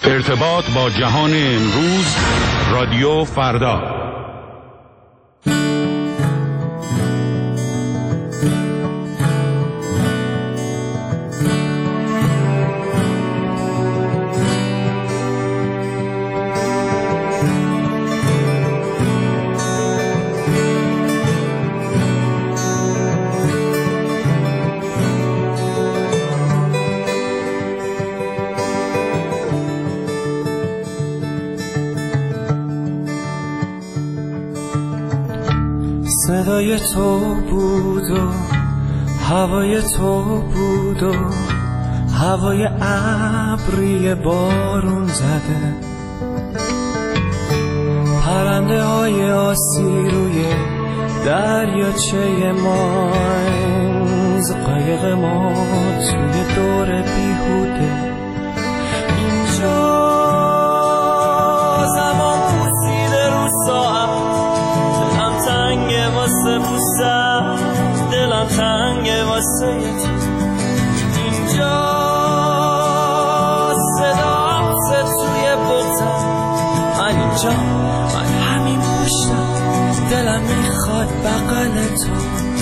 ارتباط با جهان امروز، رادیو فردا. صدای تو بود و هوای تو بود و هوای ابری بارون زده، پرنده های آسی روی دریاچه ماینز، قایق ما توی دور بیهوده. اینجا زمان پوسیده رو ساعت، دلم تنگه واسه پوستم، دلم تنگه واسه اینجا صدا توی بغزم، من اینجا، من همین پشتم، دلم میخواد بغل تو.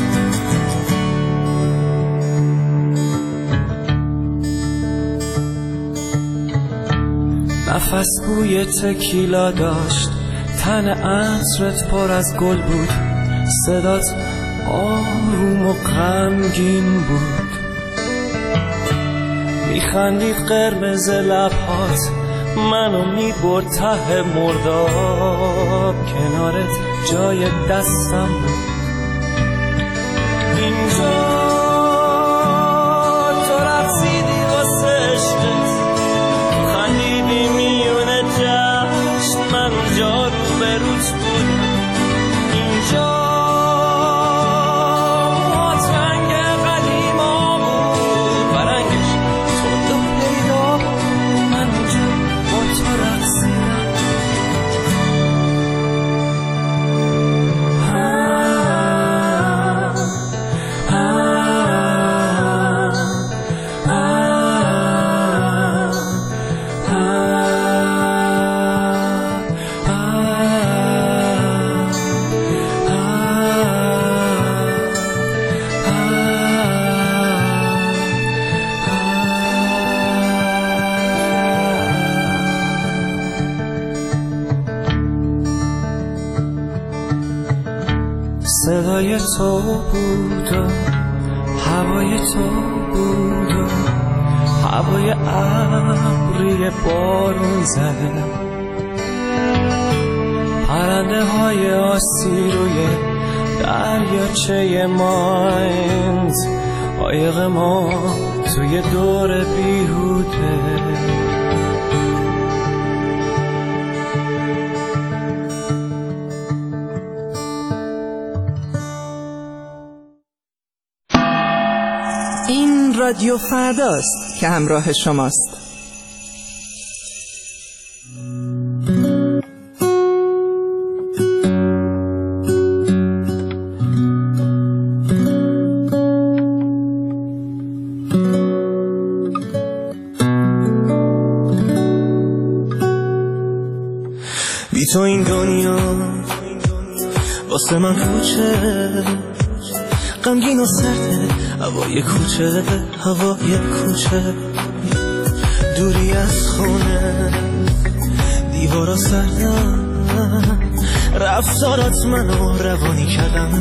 نفس بوی تکیلا داشت، تن عطرت پر از گل بود، صدات آروم و غمگین بود، میخندید قرمز لبهات، منو میبرد ته مرداب، کنارت جای دستم بود. اینجا تو رقصیدی واسه عشقت، خندیدی میونه جشن، من اونجا رو به روت بودم. اینجا رنگ قدیما بود، برنگش تو دو پیدا بود، من اونجا با تو رقصیدم. صدای تو بود و هوای تو بود و هوای ابری بارون زده، پرنده های آسی روی دریاچه ماینز، قایق ما توی دور بیهوده. این رادیو فرداست که همراه شماست. بی تو این دنیا واسه من کوچه، غمگین و سرده، هوای کوچه، هوای کوچه، دوری از خونه، دیوارا سردن، رفتارات منو روانی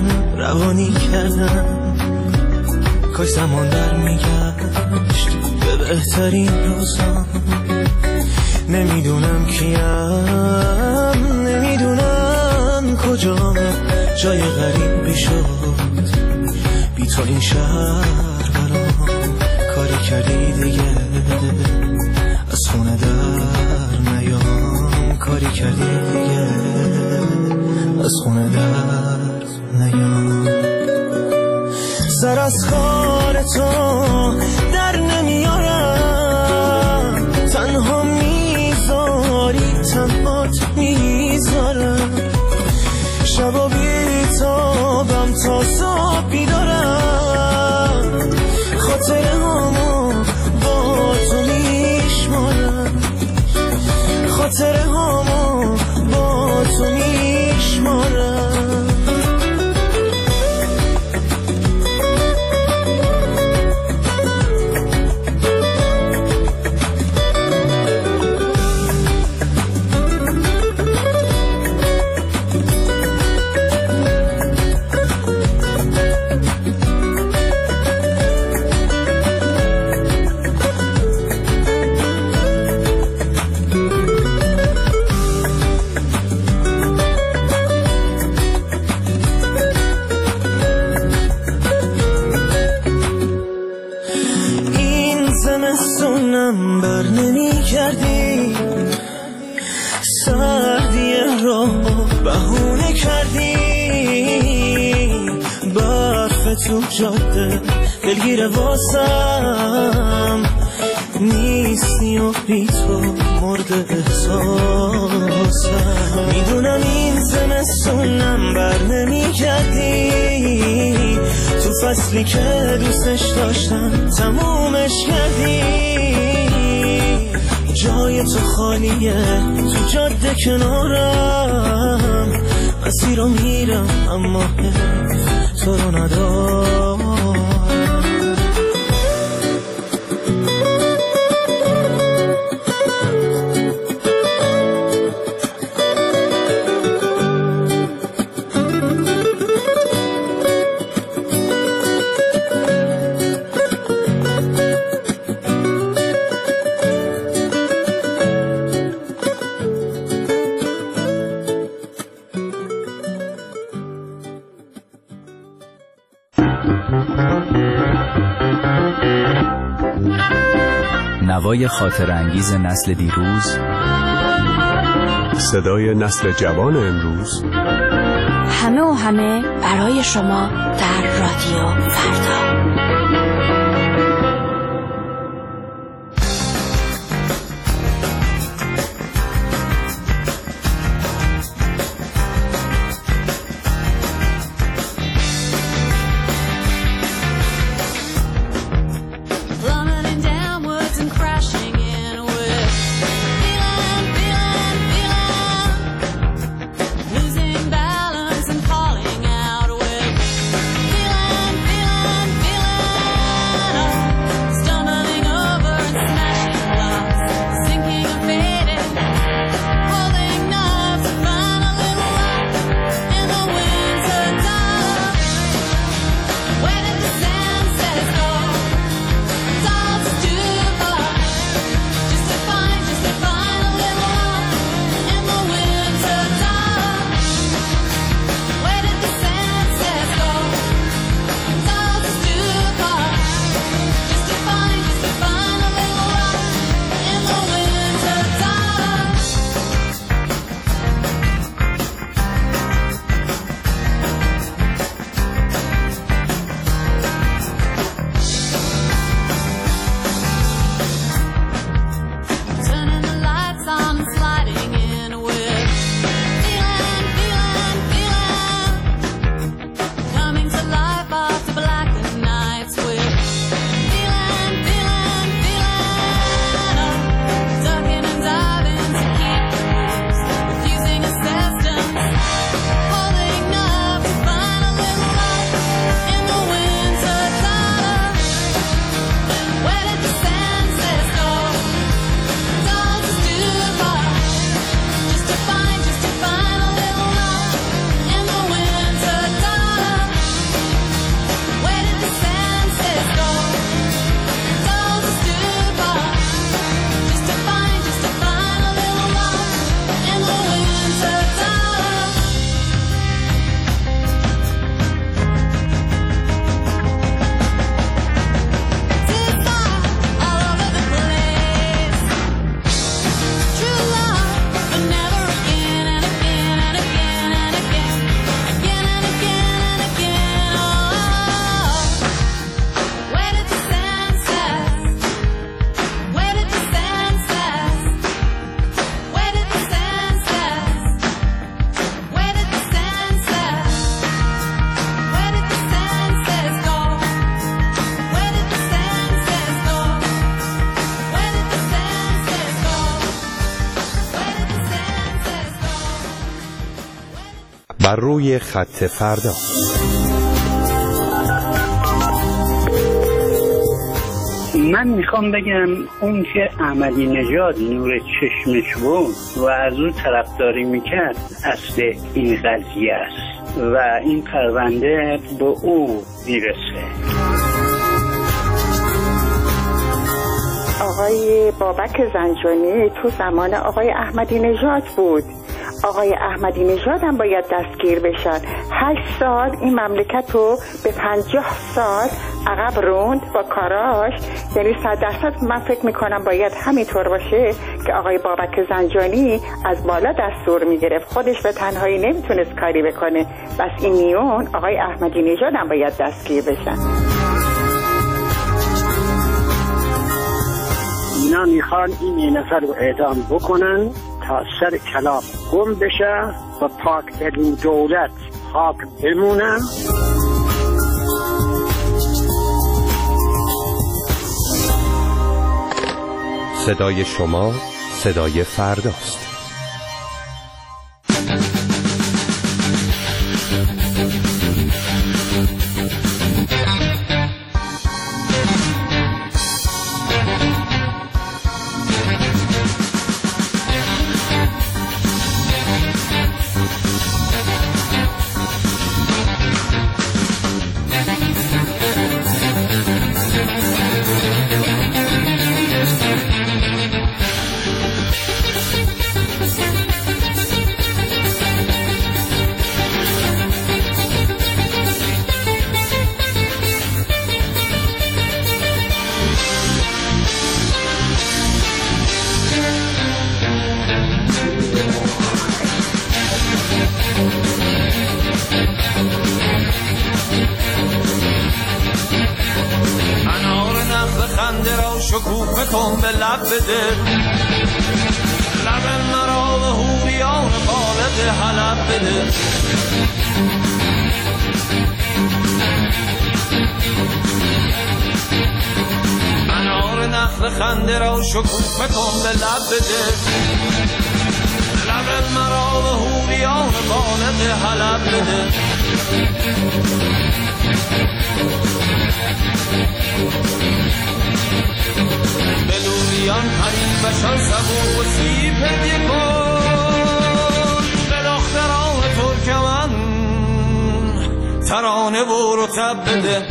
کردن، کاش زمان در میگشت به بهترین روزا. نمیدونم کیم، نمیدونم کجا، جای غریبی شد بی تو این شهر برام، کاری کردی دیگه از خونه در نیام، کاری کردی دیگه از خونه در نیام. سر از کار تو در نمیارم، تنها میذاری تنهات میذارم، شبا بیتابم تا صبح بیدارم، خاطره هامو با تو میشمارم، نمی کردی، سردی را بهونه کردی، برف تو جاده دلگیر واسم نیستی و بی تو مرد احساسم. میدونم این زمستونم بر نمی کردی، تو فصلی که دوستش داشتم تمومش کردی. جای تو خالیه تو جاده کنارم، مسیر رو میرم اما تو رو ندارم. نوای خاطر انگیز نسل دیروز، صدای نسل جوان امروز، همه و همه برای شما در رادیو فردا. بر روی خط فردا. من میخوام بگم اون که احمدی نژاد نور چشمش بود و از اون طرفداری میکرد اصل این قضیه است و این پرونده به او میرسه. آقای بابک زنجانی تو زمان آقای احمدی نژاد بود. آقای احمدی نژاد هم باید دستگیر بشن. 8 سال این مملکت رو به 50 سال عقب روند با کاراش. یعنی 100% من فکر میکنم باید همینطور باشه که آقای بابک زنجانی از بالا دستور میگرفت، خودش به تنهایی نمیتونست کاری بکنه، بس این میون آقای احمدی نژاد هم باید دستگیر بشن. اینا میخوان این نفر رو اعدام بکنن تا سر کلام گم بشه و پاکترین دولت پاک بمونه. صدای شما صدای فرداست. شکوفه کن به لب بده، لب مرا به حوریان بالد حلب بده. انار نخل خنده را شکوفه کن به لب بده، لب مرا به حوریان بالد حلب بده. بلوریان حریفشان سبو و سیب هدیه کن، به دختران ترکمن ترانه و رطب بده.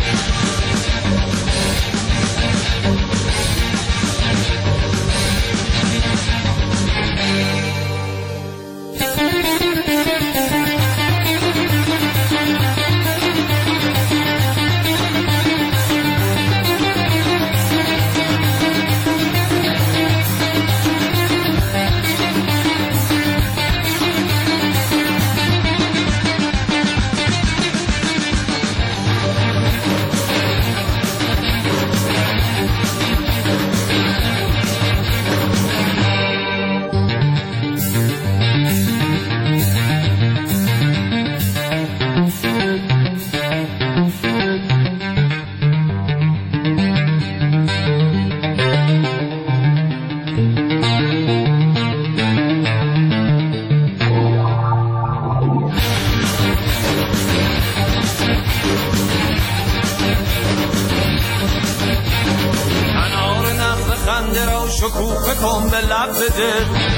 شکوفه کن به لب بده،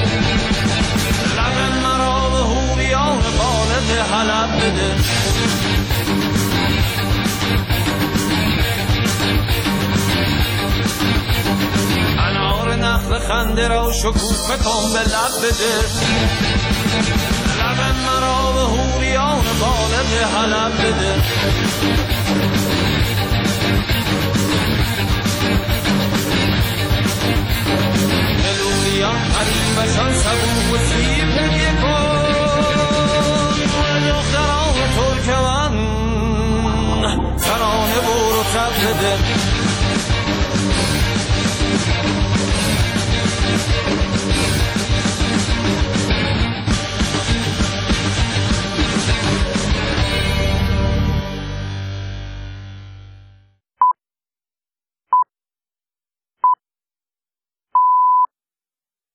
لب مرا به حوریان بالد حلب بده. انار نخل خنده را شکوفه کن به لب بده، لب مرا به حوریان بالد حلب بده.